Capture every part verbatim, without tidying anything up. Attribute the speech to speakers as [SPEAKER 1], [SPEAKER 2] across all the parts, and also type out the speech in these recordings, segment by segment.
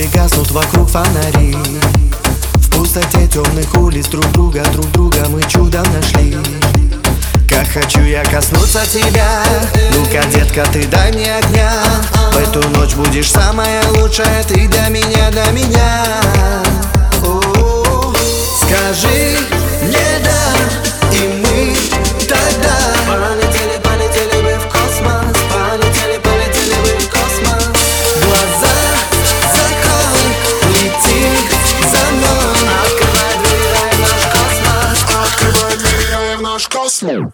[SPEAKER 1] Звезды гаснут, вокруг фонари. В пустоте темных улиц друг друга, друг друга мы чудом нашли. Как хочу я коснуться тебя. Ну-ка, детка, ты дай мне огня. В эту ночь будешь самая лучшая. Ты для меня, для меня. О-о-о. Скажи мне да, и мы тогда полетели, полетели бы в космос. Полетели, полетели бы в космос. Глаза закрой, лети за мной. Открывай двери в наш космос.
[SPEAKER 2] Открывай двери в наш космос.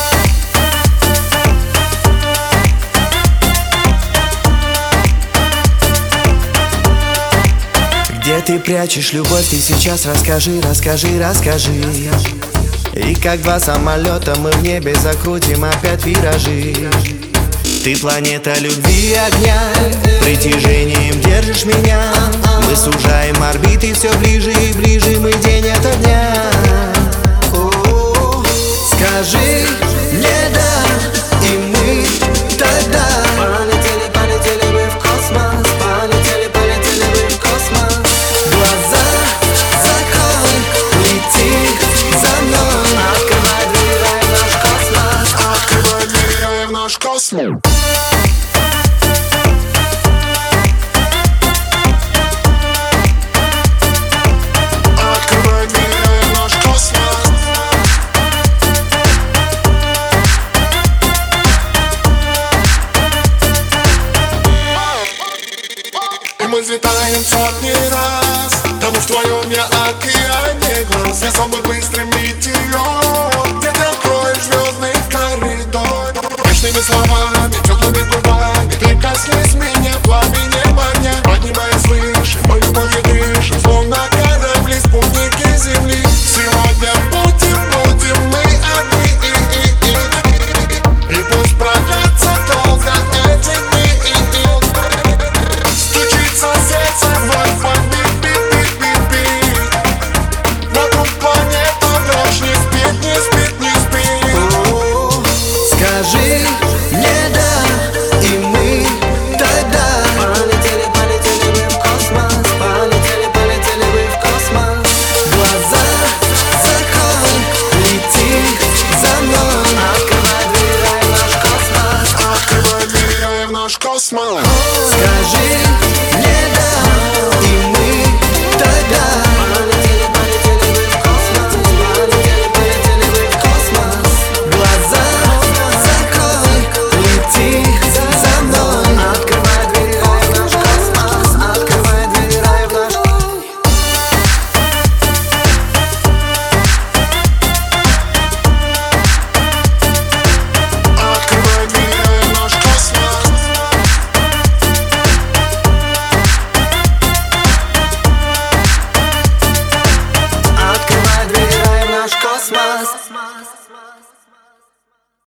[SPEAKER 1] Где ты прячешь любовь, ты сейчас расскажи, расскажи, расскажи. И как два самолета мы в небе закрутим опять виражи. Ты планета любви и огня, притяжением держишь меня. Мы сужаем орбиты все ближе и ближе, мы день ото дня. О-о-о. Скажи мне да, и мы тогда полетели, полетели бы в космос. Полетели, полетели бы в космос. Глаза закрой, лети за мной. Открывай двери в наш космос.
[SPEAKER 2] Открывай двери в наш космос. Открывай двери в наш космос. И мы взлетаем сотни раз, тому в твоем я океане глаз. Я собой быстрым летим.